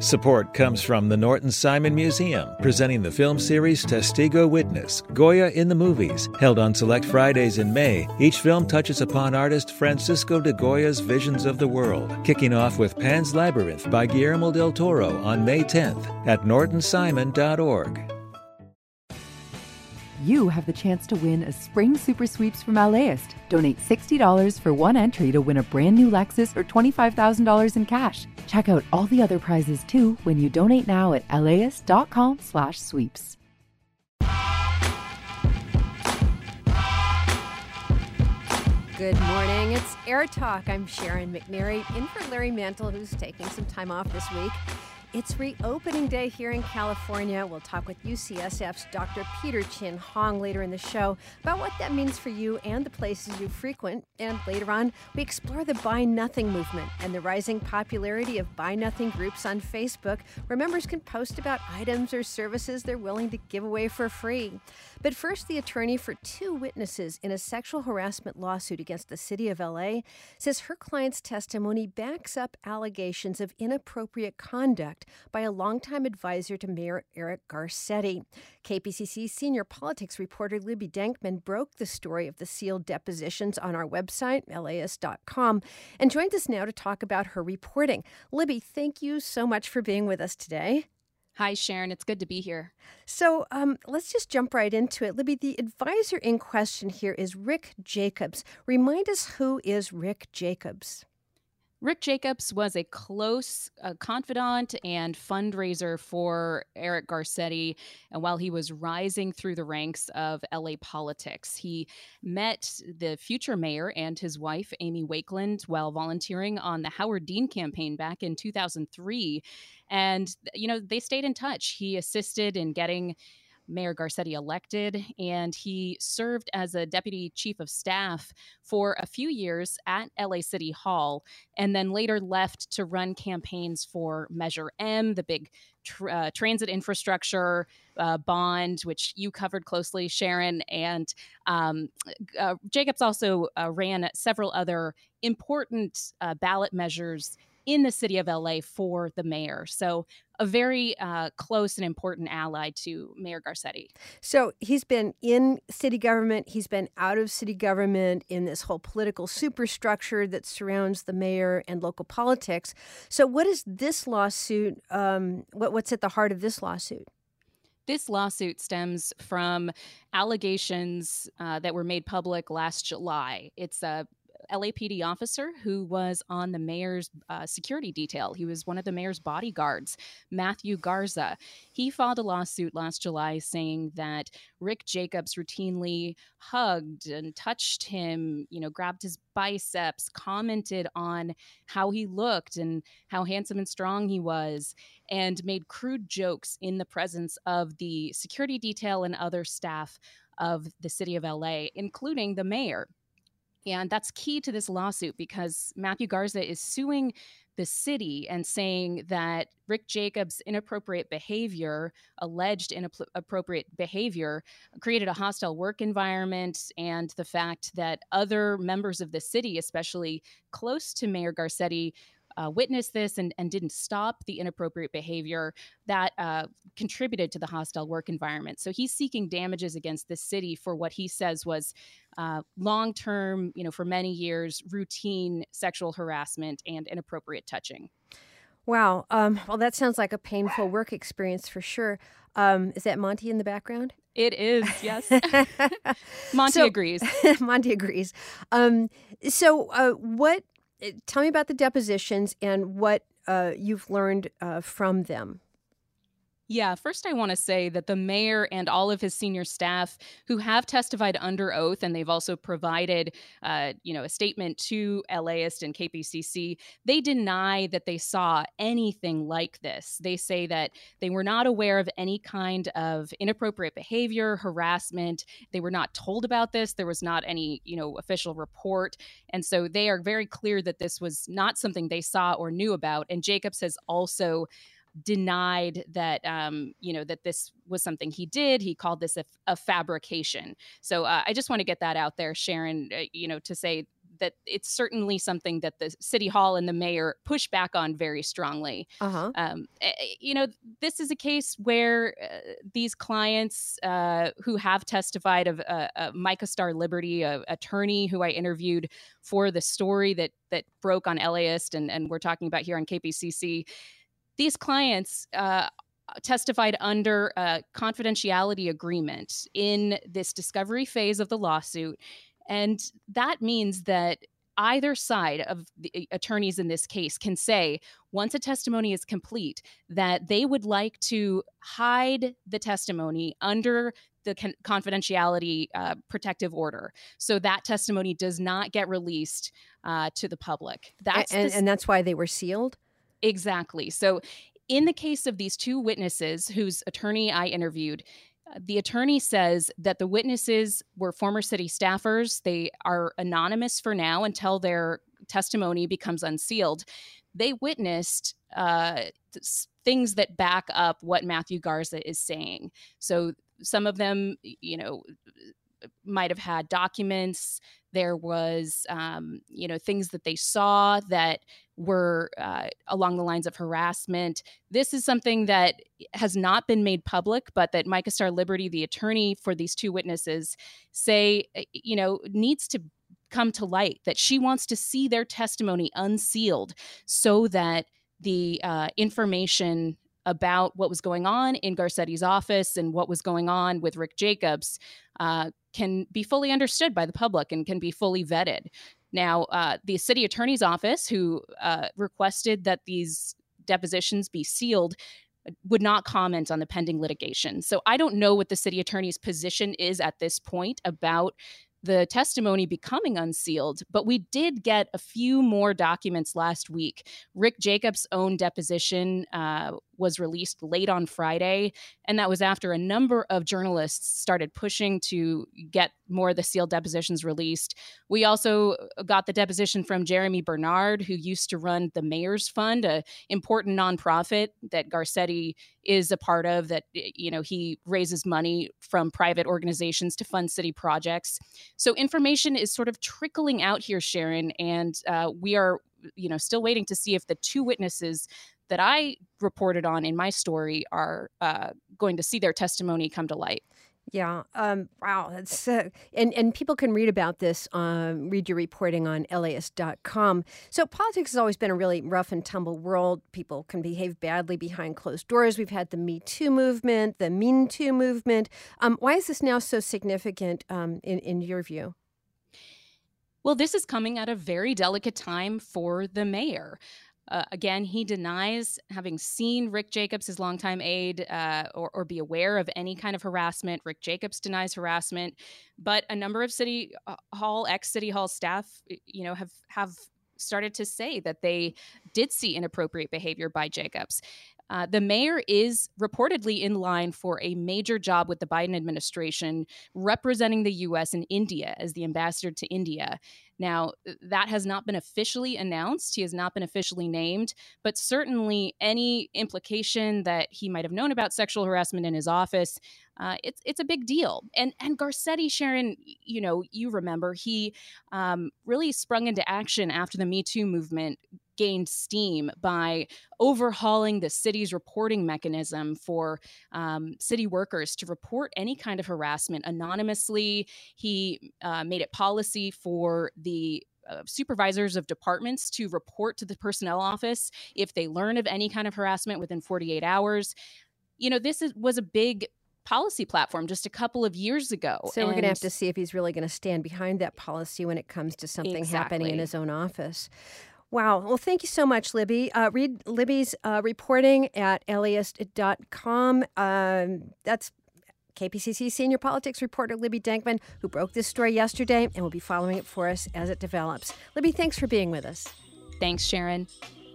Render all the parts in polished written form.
Support comes from the Norton Simon Museum, presenting the film series Testigo Witness, Goya in the Movies. Held on select Fridays in May, each film touches upon artist Francisco de Goya's visions of the world, kicking off with Pan's Labyrinth by Guillermo del Toro on May 10th at nortonsimon.org. You have the chance to win a spring super sweeps from LAist. Donate $60 for one entry to win a brand new Lexus or $25,000 in cash. Check out all the other prizes too when you donate now at laist.com/sweeps. Good morning. It's Air Talk. I'm Sharon McNary, in for Larry Mantle, who's taking some time off this week. It's reopening day here in California. We'll talk with UCSF's Dr. Peter Chin Hong later in the show about what that means for you and the places you frequent. And later on, we explore the Buy Nothing movement and the rising popularity of Buy Nothing groups on Facebook, where members can post about items or services they're willing to give away for free. But first, the attorney for two witnesses in a sexual harassment lawsuit against the city of LA says her client's testimony backs up allegations of inappropriate conduct by a longtime advisor to Mayor Eric Garcetti. KPCC senior politics reporter Libby Denkman broke the story of the sealed depositions on our website, laist.com, and joins us now to talk about her reporting. Libby, thank you so much for being with us today. Hi, Sharon. It's good to be here. So let's just jump right into it. Libby, the advisor in question here is Rick Jacobs. Remind us, who is Rick Jacobs? Rick Jacobs was a close confidant and fundraiser for Eric Garcetti, and while he was rising through the ranks of LA politics, he met the future mayor and his wife, Amy Wakeland, while volunteering on the Howard Dean campaign back in 2003. And, they stayed in touch. He assisted in getting Mayor Garcetti elected, and he served as a deputy chief of staff for a few years at LA City Hall, and then later left to run campaigns for Measure M, the big transit infrastructure bond, which you covered closely, Sharon. And Jacobs also ran several other important ballot measures in the city of LA for the mayor. So a very close and important ally to Mayor Garcetti. So he's been in city government, he's been out of city government, in this whole political superstructure that surrounds the mayor and local politics. So what is this lawsuit, what's at the heart of this lawsuit? This lawsuit stems from allegations that were made public last July. It's a LAPD officer who was on the mayor's security detail. He was one of the mayor's bodyguards, Matthew Garza. He filed a lawsuit last July saying that Rick Jacobs routinely hugged and touched him, grabbed his biceps, commented on how he looked and how handsome and strong he was, and made crude jokes in the presence of the security detail and other staff of the city of LA, including the mayor. And that's key to this lawsuit because Matthew Garza is suing the city and saying that Rick Jacobs' alleged inappropriate behavior, created a hostile work environment, and the fact that other members of the city, especially close to Mayor Garcetti, witnessed this and didn't stop the inappropriate behavior that contributed to the hostile work environment. So he's seeking damages against the city for what he says was long-term, for many years, routine sexual harassment and inappropriate touching. Wow. Well, that sounds like a painful work experience for sure. Is that Monty in the background? It is, yes. Monty agrees. Monty agrees. Tell me about the depositions and what you've learned from them. Yeah, first I want to say that the mayor and all of his senior staff who have testified under oath, and they've also provided, a statement to LAist and KPCC, they deny that they saw anything like this. They say that they were not aware of any kind of inappropriate behavior, harassment. They were not told about this. There was not any, official report. And so they are very clear that this was not something they saw or knew about. And Jacobs has also denied that, that this was something he did. He called this a fabrication. So I just want to get that out there, Sharon, to say that it's certainly something that the city hall and the mayor push back on very strongly. This is a case where these clients who have testified of Micah Star Liberty, an attorney who I interviewed for the story that broke on LAist and we're talking about here on KPCC, these clients testified under a confidentiality agreement in this discovery phase of the lawsuit. And that means that either side of the attorneys in this case can say, once a testimony is complete, that they would like to hide the testimony under the confidentiality protective order. So that testimony does not get released to the public. And that's why they were sealed? Exactly. So in the case of these two witnesses whose attorney I interviewed, the attorney says that the witnesses were former city staffers. They are anonymous for now until their testimony becomes unsealed. They witnessed things that back up what Matthew Garza is saying. So some of them, might have had documents. There was, things that they saw that were along the lines of harassment. This is something that has not been made public, but that Micah Star Liberty, the attorney for these two witnesses, say, needs to come to light, that she wants to see their testimony unsealed so that the information about what was going on in Garcetti's office and what was going on with Rick Jacobs can be fully understood by the public and can be fully vetted. Now, the city attorney's office, who requested that these depositions be sealed, would not comment on the pending litigation. So I don't know what the city attorney's position is at this point about the testimony becoming unsealed, but we did get a few more documents last week. Rick Jacobs' own deposition was released late on Friday, and that was after a number of journalists started pushing to get more of the sealed depositions released. We also got the deposition from Jeremy Bernard, who used to run the Mayor's Fund, an important nonprofit that Garcetti is a part of, that, he raises money from private organizations to fund city projects. So information is sort of trickling out here, Sharon, and we are, still waiting to see if the two witnesses that I reported on in my story are going to see their testimony come to light. Yeah. Wow. That's and people can read about this, read your reporting on LAist.com. So politics has always been a really rough and tumble world. People can behave badly behind closed doors. We've had the Me Too movement, the Mean Too movement. Why is this now so significant in your view? Well, this is coming at a very delicate time for the mayor. Again, he denies having seen Rick Jacobs, his longtime aide, or be aware of any kind of harassment. Rick Jacobs denies harassment, but a number of ex-City Hall staff, have started to say that they did see inappropriate behavior by Jacobs. The mayor is reportedly in line for a major job with the Biden administration, representing the U.S. in India as the ambassador to India. Now, that has not been officially announced. He has not been officially named, but certainly any implication that he might have known about sexual harassment in his office, it's a big deal. And Garcetti, Sharon, you remember, he really sprung into action after the Me Too movement gained steam by overhauling the city's reporting mechanism for city workers to report any kind of harassment anonymously. He made it policy for the supervisors of departments to report to the personnel office if they learn of any kind of harassment within 48 hours. This was a big policy platform just a couple of years ago. So we're going to have to see if he's really going to stand behind that policy when it comes to something happening in his own office. Wow. Well, thank you so much, Libby. Read Libby's reporting at LAist.com. That's KPCC senior politics reporter Libby Denkman, who broke this story yesterday and will be following it for us as it develops. Libby, thanks for being with us. Thanks, Sharon.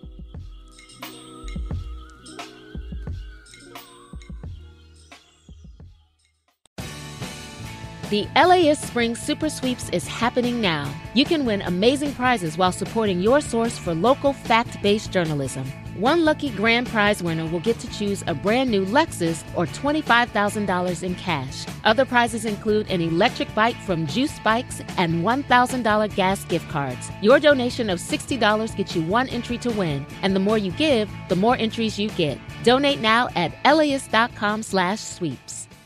The LAist Spring Super Sweeps is happening now. You can win amazing prizes while supporting your source for local fact-based journalism. One lucky grand prize winner will get to choose a brand new Lexus or $25,000 in cash. Other prizes include an electric bike from Juice Bikes and $1,000 gas gift cards. Your donation of $60 gets you one entry to win, and the more you give, the more entries you get. Donate now at LAist.com/sweeps.